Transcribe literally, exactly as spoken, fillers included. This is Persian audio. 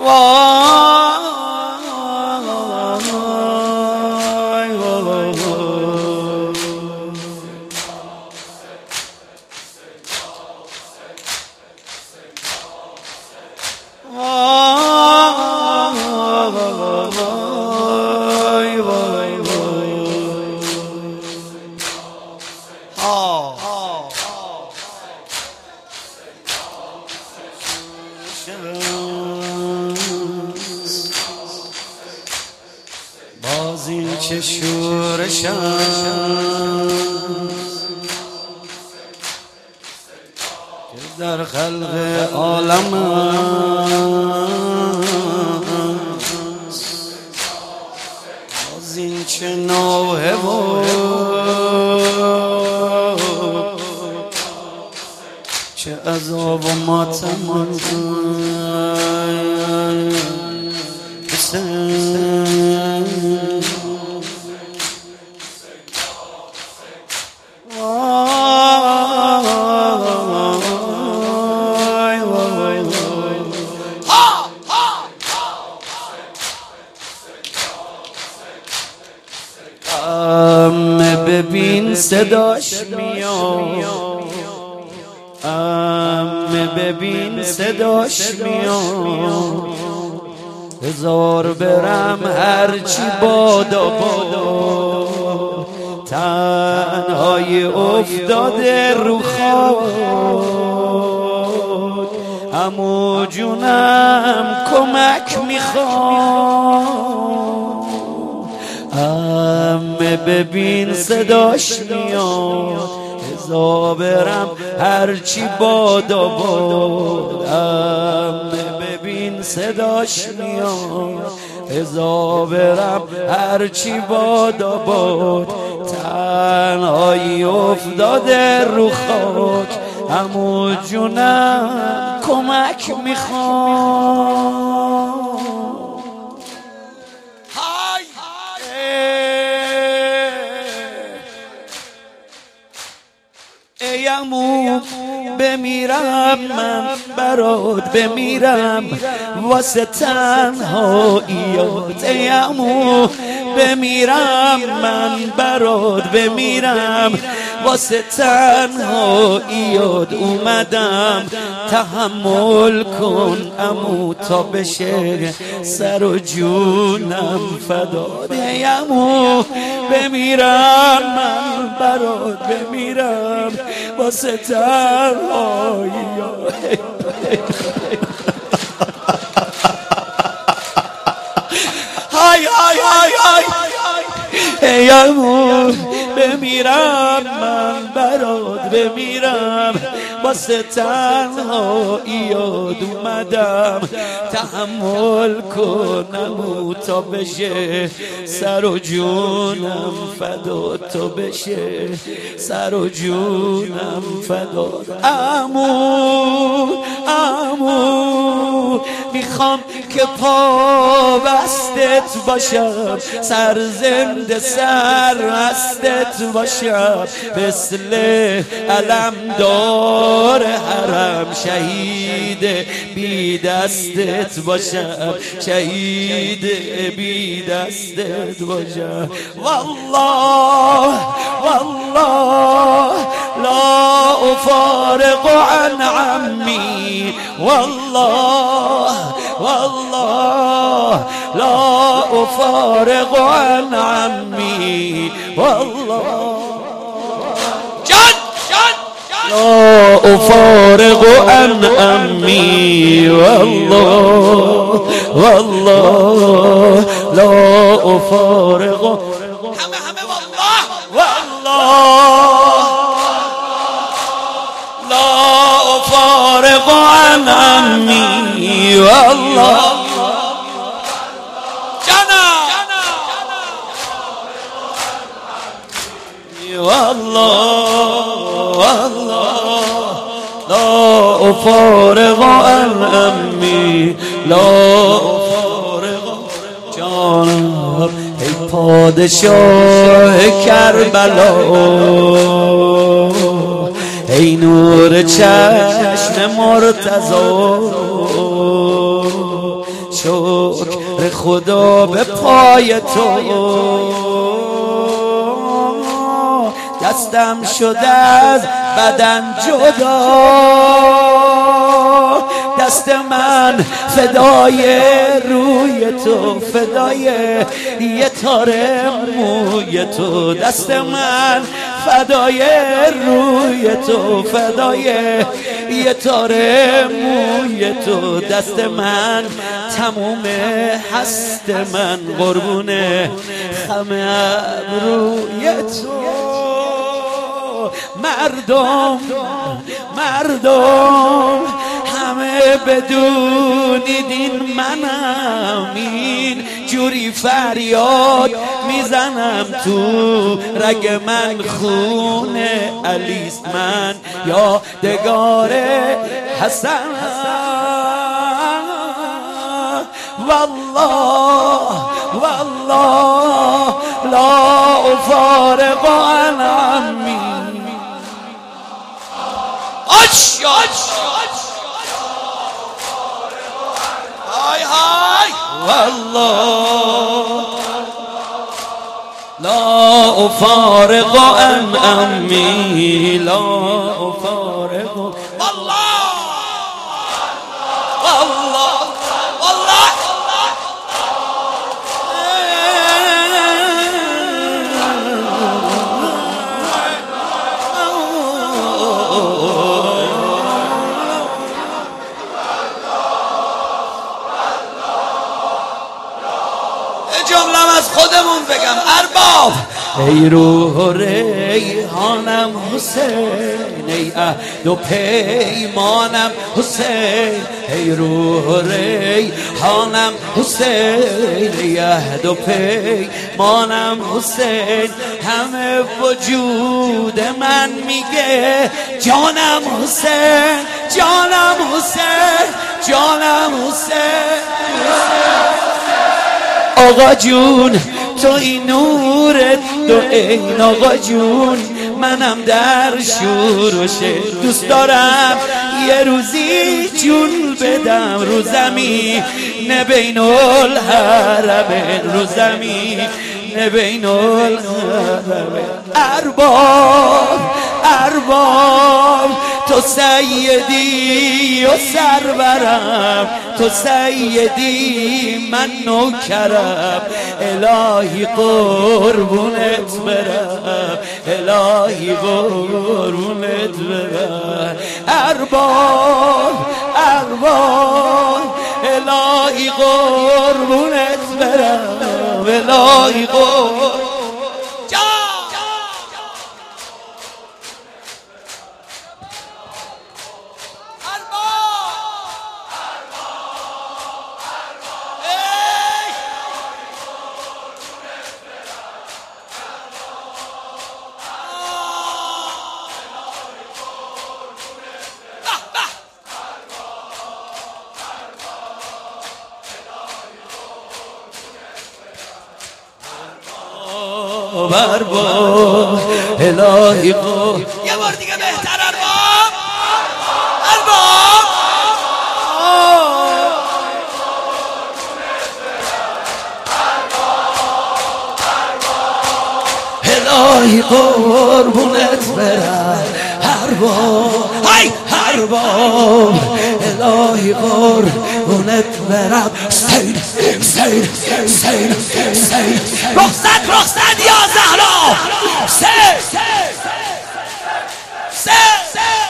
باز این چه شورش است که در خلق عالم است. باز این چه نوحه و چه عذاب و ماتم است. ببین صداش میاد، امه ببین صداش میاد، هزار برم هرچی بادا باد، تنهای افتاده رو خاک، عمو جونم کمک میخواد. امه ببین صداش میاد، هزار برم هرچی بادا باد، امه ببین صداش میاد، هزار برم هرچی بادا باد، تنهایی افتاده رو خاک، عمو جونم کمک میخواد. ای عمو بمیرم من برات، بمیرم واسه تنهاییات. ای عمو بمیرم من برات، بمیرم واسه تنهاییات. اومدم تحمل کن عمو تا بشه سر و جونم فدات. ای عمو بمیرم من برات، بمیرم واسه تنهاییات. های های های های ای عمو بمیرم من برات، بمیرم واسه تنهاییات. اومدم تحمل کنم تا بشه سر و جونم فدات، تو بشه سر و جونم فدات. عمو عمو میخوام که پا بستت باشم، سر زنده سر هستت باشم، مثل علم دار حرم شهید بی دستت باشم، شهید بی دستت باشم. والله والله لا افارق عن عمي، والله والله لا افارق عن عمي، والله جد جد لا افارق عن عمي، والله والله لا افارق همه همه والله والله لا افارق عن عمي، والله والله والله لا افارق عن عمي، لا افارق جانم. ای پادشاه کربلا، ای نور چشم مرتضی، شکر خدا به پای تو، دستم شده از بدن جدا، دست من فدای روی تو، فدای یه تاره موی تو، دست من فدای روی تو، فدای یه تاره موی تو، دست من تموم هست من قربونه خم ابروی تو. مردم مردم همه بدونیدین منم، این جوری فریاد میزنم تو رگ من خون علیست، من یادگار حسن والله والله لا افارق عن عمی. آش های های والله لا افارق عن عمی، لا افارق والله والله والله جملم از خودمون بگم. ارباب ای روح و ریحانم حسین، ای عهد و پیمانم حسین، ای روح و ریحانم حسین، ای عهد و پیمانم حسین، همه وجود من میگه جانم حسین، جانم حسین، جانم حسین. آقا جون تو این نورت دو این، آقا جون منم در شورشه، دوست دارم یه روزی جون بدم رو زمین بین الحرمین، رو زمین بین الحرمین. ارباب ارباب تو سیدی و سرورم، تو سیدی من نوکرم، الهی قربونت برم، الهی قربونت برم. ارباب ارباب الهی قربونت برم، الهی قربونت. ارباب الهی قربونت. یه بار دیگه بهتر. ارباب ارباب الهی قربونت برم. ارباب های ارباب الهی قربونت برم. سید سید سید سید رخصت رخصت یا زهرا. سید سید سید